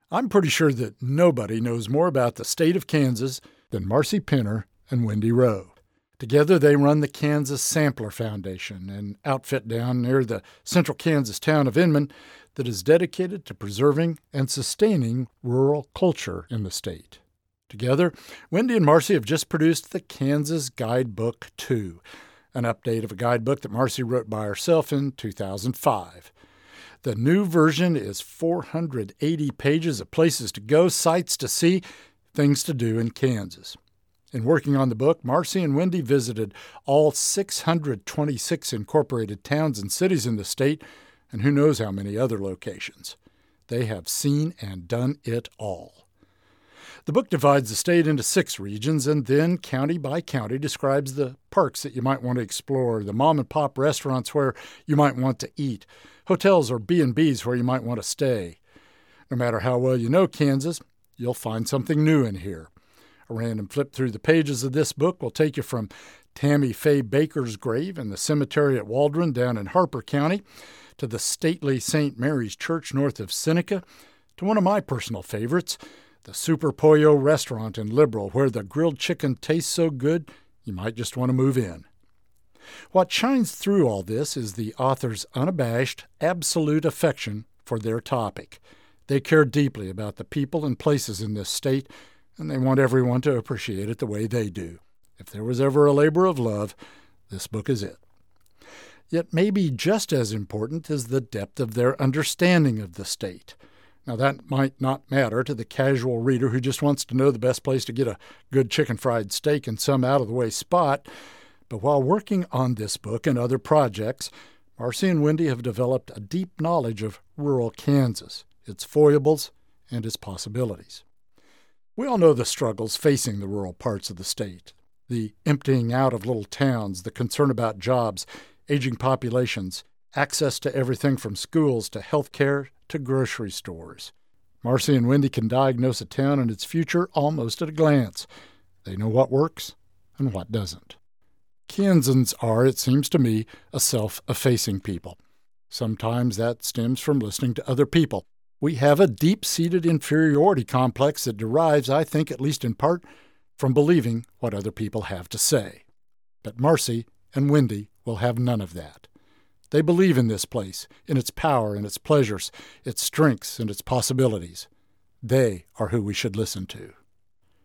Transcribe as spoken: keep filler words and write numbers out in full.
I'm pretty sure that nobody knows more about the state of Kansas than Marcy Penner and Wendy Rowe. Together they run the Kansas Sampler Foundation, an outfit down near the central Kansas town of Inman that is dedicated to preserving and sustaining rural culture in the state. Together, Wendy and Marcy have just produced the Kansas Guidebook two, an update of a guidebook that Marcy wrote by herself in two thousand five. The new version is four hundred eighty pages of places to go, sights to see, things to do in Kansas. In working on the book, Marcy and Wendy visited all six hundred twenty-six incorporated towns and cities in the state, and who knows how many other locations. They have seen and done it all. The book divides the state into six regions and then, county by county, describes the parks that you might want to explore, the mom-and-pop restaurants where you might want to eat, hotels or B and B's where you might want to stay. No matter how well you know Kansas, you'll find something new in here. A random flip through the pages of this book will take you from Tammy Faye Baker's grave in the cemetery at Waldron down in Harper County to the stately Saint Mary's Church north of Seneca to one of my personal favorites, the Super Pollo restaurant in Liberal, where the grilled chicken tastes so good you might just want to move in. What shines through all this is the author's unabashed, absolute affection for their topic. They care deeply about the people and places in this state, and they want everyone to appreciate it the way they do. If there was ever a labor of love, this book is it. Yet maybe just as important is the depth of their understanding of the state. Now, that might not matter to the casual reader who just wants to know the best place to get a good chicken fried steak in some out-of-the-way spot, but while working on this book and other projects, Marcy and Wendy have developed a deep knowledge of rural Kansas, its foibles, and its possibilities. We all know the struggles facing the rural parts of the state, the emptying out of little towns, the concern about jobs, aging populations, access to everything from schools to health care to grocery stores. Marcy and Wendy can diagnose a town and its future almost at a glance. They know what works and what doesn't. Kansans are, it seems to me, a self-effacing people. Sometimes that stems from listening to other people. We have a deep-seated inferiority complex that derives, I think, at least in part, from believing what other people have to say. But Marcy and Wendy will have none of that. They believe in this place, in its power and its pleasures, its strengths and its possibilities. They are who we should listen to.